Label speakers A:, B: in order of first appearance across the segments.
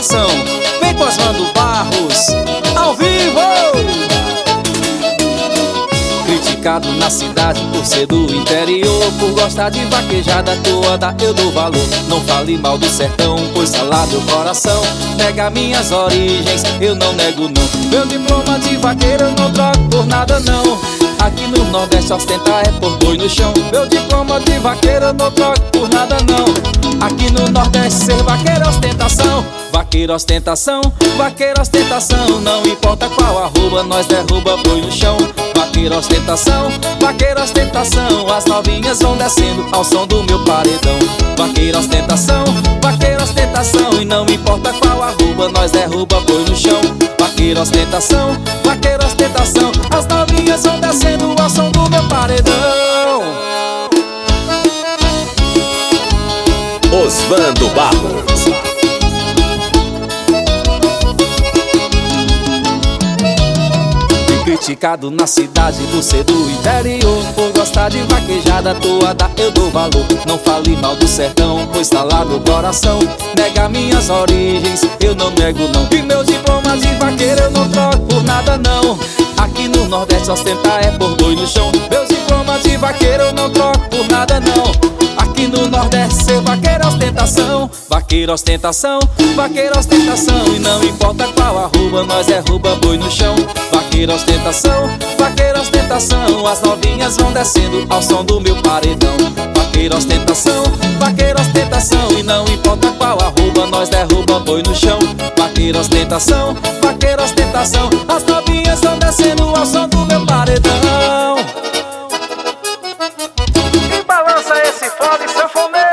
A: ostentação. Vem com Oswaldo Barros, ao vivo. Criticado na cidade por ser do interior, por gostar de vaquejada toda eu dou valor. Não fale mal do sertão, pois salar meu coração. Nega minhas origens, eu não nego não. Meu diploma de vaqueiro eu não troco por nada não. Aqui no Nordeste ostentar é por boi no chão. Meu diploma de vaqueiro eu não troco por nada não. Aqui no Nordeste ser vaqueiro é ostentação. Vaqueiro ostentação, vaqueiro ostentação. Não importa qual arroba, nós derruba boi no chão. Vaqueiro ostentação, vaqueiro ostentação. As novinhas vão descendo ao som do meu paredão. Vaqueiro ostentação, vaqueiro ostentação. E não importa qual arroba, nós derruba boi no chão. Vaqueiro ostentação, vaqueiro ostentação. As novinhas vão descendo ao som do meu paredão.
B: Oswaldo Barros.
A: Criticado na cidade por ser do interior, por gostar de vaquejada toda eu dou valor. Não fale mal do sertão, pois tá lá meu coração. Nega minhas origens, eu não nego não. E meu diploma de vaqueiro eu não troco por nada não. Aqui no Nordeste ostentar é por boi no chão. Meu diploma de vaqueiro eu não troco por nada não. Aqui no Nordeste ser vaqueiro é ostentação. Vaqueiro ostentação, vaqueiro ostentação. E não importa qual arroba, nós derruba boi no chão. Vaqueiro ostentação, vaqueiro ostentação. As novinhas vão descendo ao som do meu paredão. Vaqueiro ostentação, vaqueiro ostentação. E não importa qual arroba, nós derruba boi no chão. Vaqueiro ostentação, vaqueiro ostentação. As novinhas vão descendo ao som do meu paredão.
C: Quem balança esse fole sanfoneiro?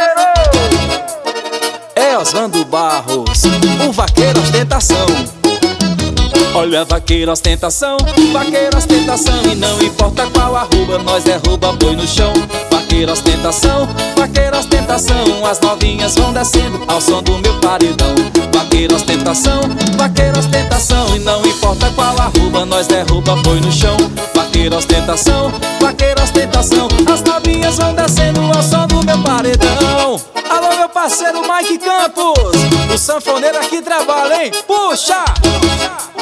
A: É Oswaldo Barros, o vaqueiro ostentação. Olha, vaqueiro ostentação, vaqueiro ostentação. E não importa qual arroba, nós derruba boi no chão. Vaqueiro ostentação, vaqueiro ostentação. As novinhas vão descendo ao som do meu paredão. Vaqueiro ostentação, vaqueiro ostentação. E não importa qual arroba, nós derruba boi no chão. Vaqueiro ostentação, vaqueiro ostentação. As novinhas vão descendo ao som do meu paredão. Alô, meu parceiro Mike Campos, o sanfoneiro aqui trabalha, hein? Puxa!